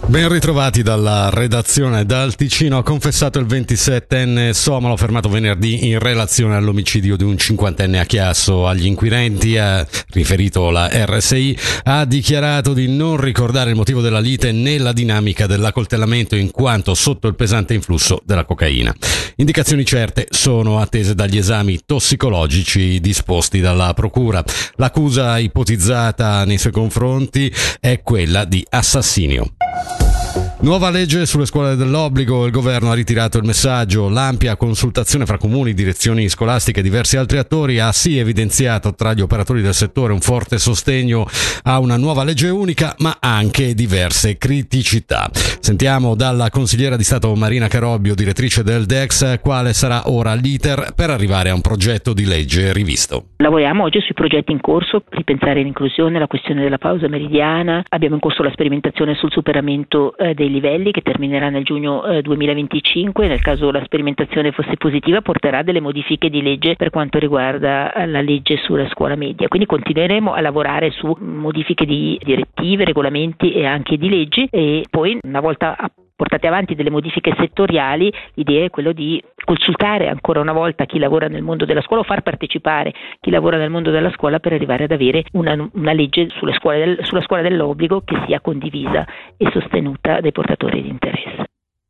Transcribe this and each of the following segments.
Ben ritrovati dalla redazione. Dal Ticino ha confessato il 27enne somalo fermato venerdì in relazione all'omicidio di un 50enne a Chiasso. Agli inquirenti, ha riferito la RSI, ha dichiarato di non ricordare il motivo della lite né la dinamica dell'accoltellamento in quanto sotto il pesante influsso della cocaina. Indicazioni certe sono attese dagli esami tossicologici disposti dalla procura. L'accusa ipotizzata nei suoi confronti è quella di assassinio. Nuova legge sulle scuole dell'obbligo, il governo ha ritirato il messaggio, l'ampia consultazione fra comuni, direzioni scolastiche e diversi altri attori ha sì evidenziato tra gli operatori del settore un forte sostegno a una nuova legge unica, ma anche diverse criticità. Sentiamo dalla consigliera di Stato Marina Carobbio, direttrice del DEX, quale sarà ora l'iter per arrivare a un progetto di legge rivisto. Lavoriamo oggi sui progetti in corso, ripensare l'inclusione, la questione della pausa meridiana, abbiamo in corso la sperimentazione sul superamento dei livelli che terminerà nel giugno 2025, nel caso la sperimentazione fosse positiva porterà delle modifiche di legge per quanto riguarda la legge sulla scuola media, quindi continueremo a lavorare su modifiche di direttive, regolamenti e anche di leggi e poi una volta portate avanti delle modifiche settoriali, l'idea è quello di consultare ancora una volta chi lavora nel mondo della scuola o far partecipare chi lavora nel mondo della scuola per arrivare ad avere una legge sulla scuola dell'obbligo che sia condivisa e sostenuta dai portatori di interesse.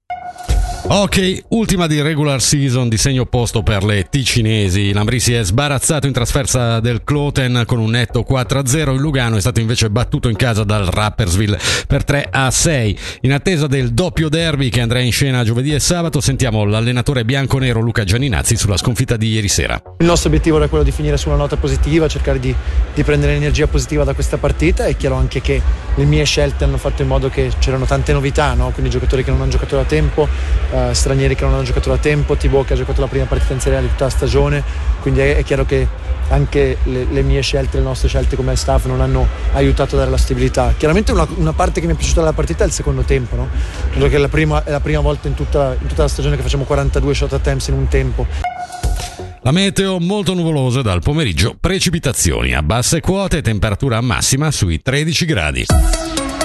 Ok, ultima di regular season di segno opposto per le ticinesi. L'Ambrì si è sbarazzato in trasferta del Kloten con un netto 4-0. Il Lugano è stato invece battuto in casa dal Rapperswil per 3-6. In attesa del doppio derby che andrà in scena giovedì e sabato, sentiamo l'allenatore bianconero Luca Gianninazzi sulla sconfitta di ieri sera. Il nostro obiettivo era quello di finire su una nota positiva, cercare di prendere energia positiva da questa partita. È chiaro anche che le mie scelte hanno fatto in modo che c'erano tante novità, no? Quindi giocatori che non hanno giocato da tempo, stranieri che non hanno giocato da tempo, Thibaut che ha giocato la prima partita in Serie A di tutta la stagione, quindi è chiaro che anche le mie scelte, le nostre scelte come staff non hanno aiutato a dare la stabilità. Chiaramente una parte che mi è piaciuta della partita è il secondo tempo, no? Credo che è la prima volta in tutta la stagione che facciamo 42 shot attempts in un tempo. La meteo molto nuvolosa dal pomeriggio, precipitazioni a basse quote, temperatura massima sui 13 gradi.